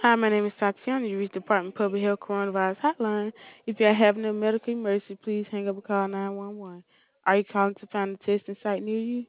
Hi, my name is Tatiana. You reached the Department of Public Health Coronavirus Hotline. If you are having a medical emergency, please hang up and call 911. Are you calling to find a testing site near you?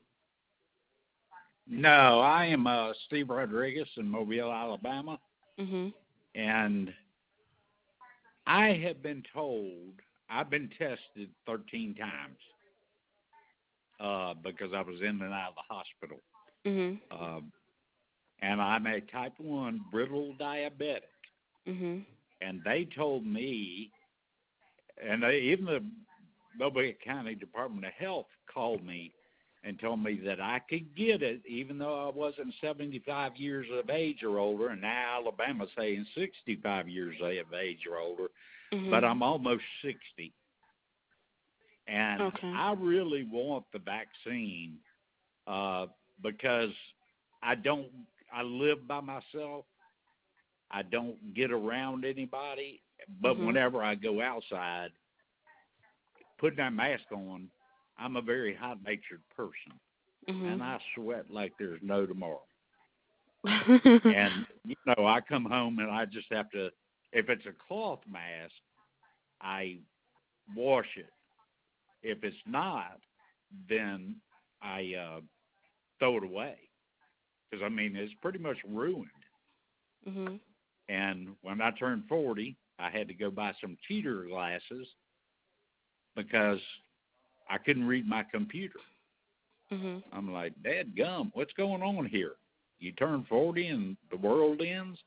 No, I am Steve Rodriguez in Mobile, Alabama, Mhm. and I have been told I've been tested 13 times because I was in and out of the hospital, Mhm. uh, and I'm a type 1 brittle diabetic, Mhm. and they told me, and even the Mobile County Department of Health called me and told me that I could get it even though I wasn't 75 years of age or older, and now Alabama's saying 65 years of age or older, but Mhm. I'm almost 60. And Okay. I really want the vaccine uh, because I don't, I live by myself. I don't get around anybody, but Mhm. whenever I go outside, putting that mask on, I'm a very hot-natured person, Mhm. and I sweat like there's no tomorrow. And I come home and I just have to. If it's a cloth mask, I wash it. If it's not, then I throw it away because I mean it's pretty much ruined. mhm. And when I turned 40, I had to go buy some cheater glasses because I couldn't read my computer. Mhm. I'm like, Dad gum, what's going on here? You turn 40 and the world ends?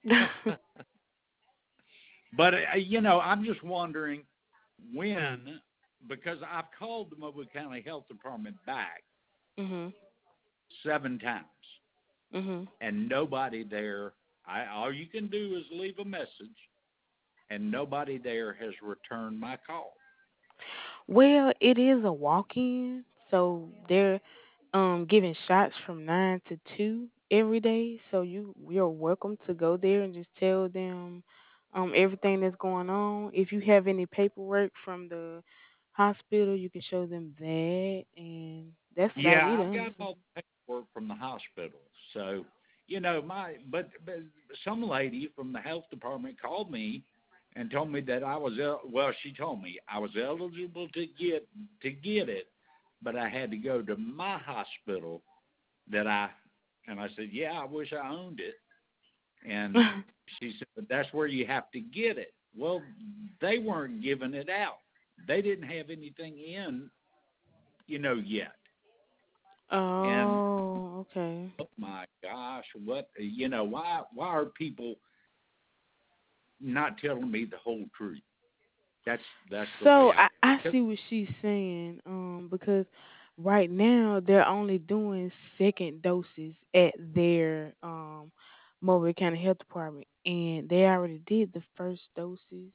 But, I'm just wondering when, because I've called the Mobile County Health Department back mhm. 7 times, Mhm. and nobody there, all you can do is leave a message, and nobody there has returned my call. Well, it is a walk-in, so they're giving shots from 9 to 2 every day. So you're welcome to go there and just tell them everything that's going on. If you have any paperwork from the hospital, you can show them that, and that's about it, Yeah, I've got honestly. all the paperwork from the hospital. So, but some lady from the health department called me and told me that she told me I was eligible to get it, but I had to go to my hospital and I said, "Yeah, I wish I owned it." And she said, "But that's where you have to get it." Well, they weren't giving it out. They didn't have anything in, yet. And Oh, okay. oh my gosh, why are people not telling me the whole truth? That's the way So I I feel. see what she's saying, because right now they're only doing second doses at their Mobile County Health Department, and they already did the first doses.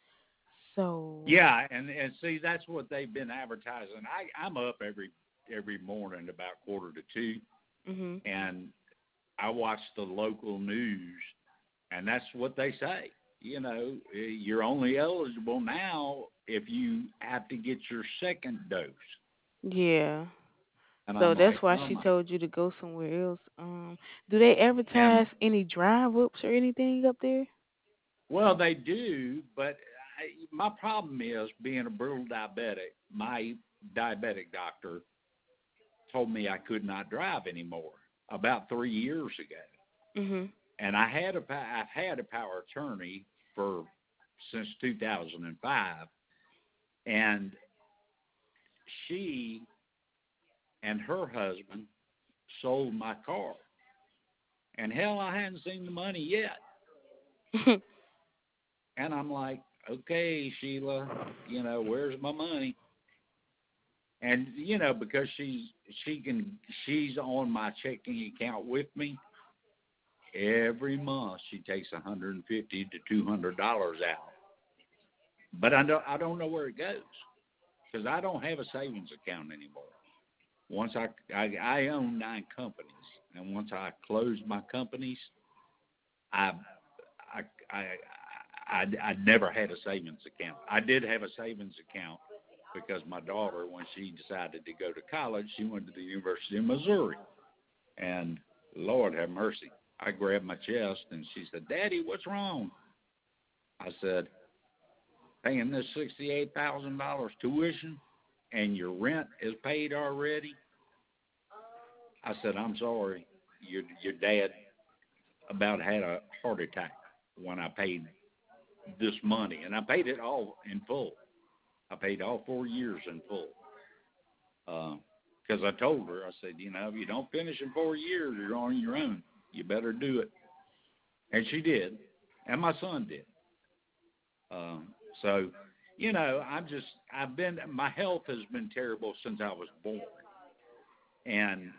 So, Yeah, and see that's what they've been advertising. I'm up every morning about 1:45, mhm, and I watch the local news, and that's what they say. You're only eligible now if you have to get your second dose. yeah. And So I'm that's like, why oh she my. told you to go somewhere else. Do they And advertise any drive ups or anything up there? well, they do, but my problem is being a brutal diabetic. My diabetic doctor told me I could not drive anymore about 3 years ago, Mhm. and I've had a power attorney for since 2005, and she and her husband sold my car, and hell, I hadn't seen the money yet, and I'm like, okay, Sheila, where's my money? And because she's on my checking account with me every month. She takes $150 to $200 out, but I don't know where it goes because I don't have a savings account anymore. Once I own 9 companies, and once I closed my companies, I I I I never had a savings account. I did have a savings account because my daughter, when she decided to go to college, she went to the University of Missouri. And Lord have mercy, I grabbed my chest, and she said, "Daddy, what's wrong?" I said, "Paying this $68,000 tuition, and your rent is paid already." I said, "I'm sorry. Your dad about had a heart attack when I paid this money, and I paid it all in full. I paid all 4 years in full. Because I told her, I said, if you don't finish in 4 years, you're on your own. You better do it." And she did, and my son did. So, my health has been terrible since I was born, and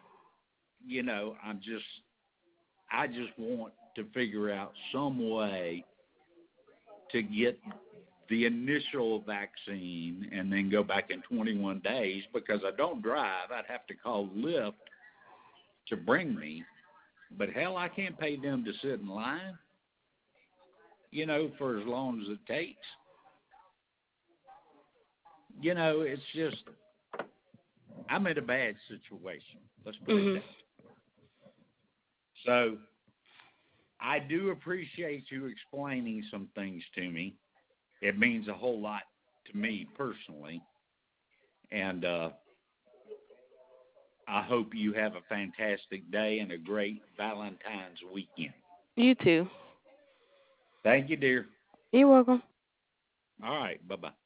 I just want to figure out some way to get the initial vaccine and then go back in 21 days because I don't drive. I'd have to call Lyft to bring me. But hell, I can't pay them to sit in line, for as long as it takes. It's just, I'm in a bad situation. Let's put it Mhm. that way. So I do appreciate you explaining some things to me. It means a whole lot to me personally. And I hope you have a fantastic day and a great Valentine's weekend. You too. Thank you, dear. You're welcome. All right. Bye bye.